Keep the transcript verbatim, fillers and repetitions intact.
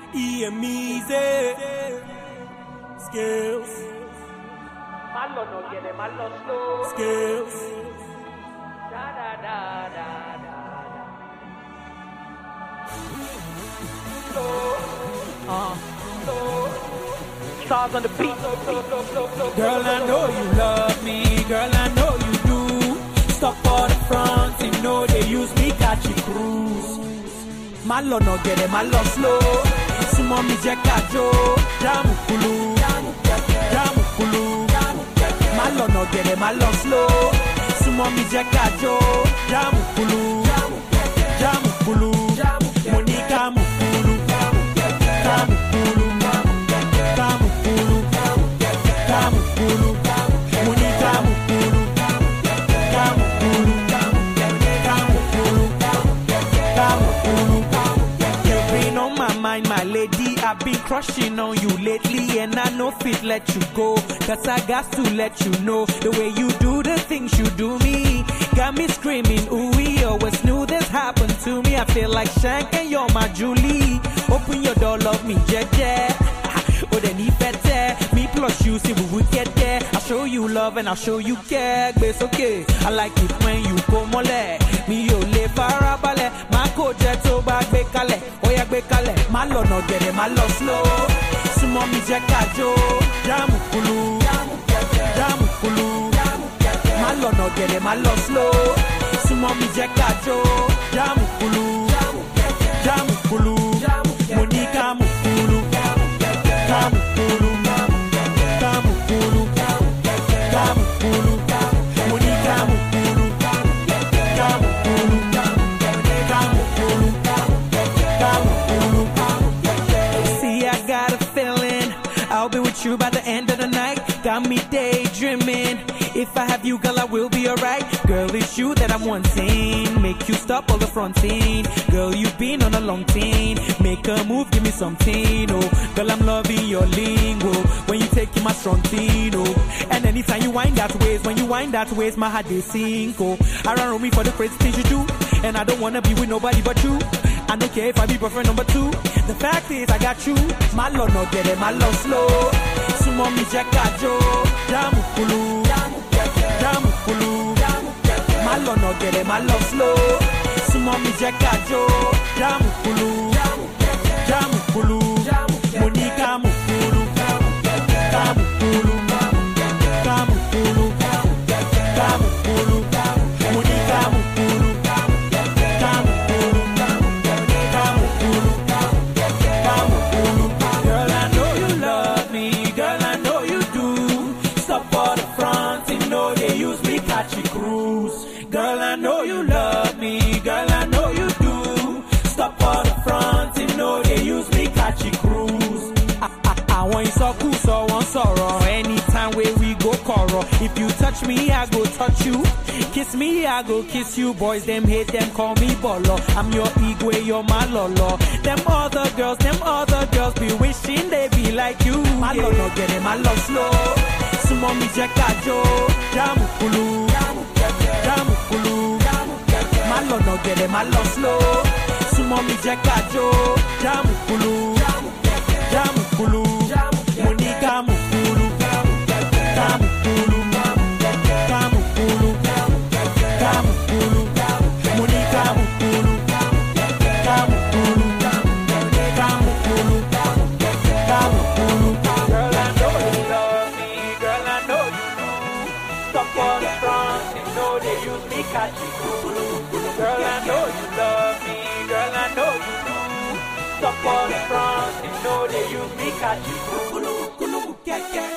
E M easy skills. Malo no quiere malo slow. Skills. Da da da da da da. Slow. Uh. Slow. Stars on the beat. Girl, I know you love me. Girl, I know you do. Stop for the front, you know they use me catch you cruise. Malo no get it, malo slow. Sumo mi je kajo, jamu kulu, jamu kulu. Malo no get it, malo slow. Sumo mi je kajo, jamu kulu, jamu kulu. Monica mu kulu, jamu kulu, jamu kulu, jamu kulu. Monica mu kulu, jamu kulu, jamu kulu, jamu kulu. You've been on my mind, my lady. I've been crushing on you lately, and I know fit let you go. Cause I got to let you know the way you do the things you do me. Got me screaming, ooh, we always knew this happened to me. I feel like Shank and you're my Julie. Open your door, love me, jeje. Oh, then he better. Me plus you, see we will get there. I'll show you love and I'll show you care. But it's okay. I like it when you come ole. Me yo le farabale. Ma ko jet to bag bekale. Oh yeah, bekale. Malo no get it, malo slow. Sumo mi je kajo. Jamu kulu. Jamu kulu. Malo no get it, malo slow. Sumo mi je kajo. Jamu kulu. Jamu kulu. Monica mu kulu. Kamu kulu. Kamu kulu. Kamu kulu. Monica mu kulu. Kamu kulu. Kamu kulu. Kamu kulu. See, I got a feeling I'll be with you by the end of the night. Got me daydreaming. If I have you, girl, I will be alright. Girl, it's you that I'm wanting. Make you stop all the fronting. Girl, you've been on a long team. Make a move, give me something. Oh, girl, I'm loving your lingo. When you take in my strong thing, oh. And anytime you wind that ways, when you wind that ways, my heart they sink. Oh, I run me for the crazy things you do. And I don't wanna be with nobody but you. I don't care if I be boyfriend number two. The fact is, I got you. Malo no get it, malo slow. Sumo mi je kajo. Jamu kulu. Jamu kulu. Malo no get it, malo slow. Sumo mi je kajo. Jamu kulu. Jamu kulu. Monica mu kulu. Kamu kulu. Kamu kulu. Kamu kulu. Monica mu kulu. Kamu kulu. Kamu kulu. Kamu kulu. Girl, I know you love me. Girl, I know you do. Stop for the front, you know they use me catch you cruise. Girl, I know you love me. Girl, I know you do. Stop for the front, you know they use me catch you cruise. I, I, I want you so cool, so one sorrow. Anytime where we go quarrel. If you touch me, I go touch you. Kiss me, I go kiss you. Boys, them hate them, call me bolo. I'm your igwe, you're my lolo. Them other girls, them other girls be wishing they be like you. My yeah. Lolo get it, my love slow. Sumo mi je kajo. Jamu kulu. Jamu kulu. Malo no get it, my love slow. Sumo mi je kajo. Jamu kulu. Jamu kulu. Monica mu kulu. Kamu kulu. Kamu kulu. Kamu kulu. Monica mu kulu. Kamu kulu. Kamu kulu. Kamu kulu. Girl, I know you love me. Girl, I know you do. Stop on the front, you know they use me catch you cool. Girl, I know you love me. Girl, I know you do. Stop on the front, you know they use me catch you cool.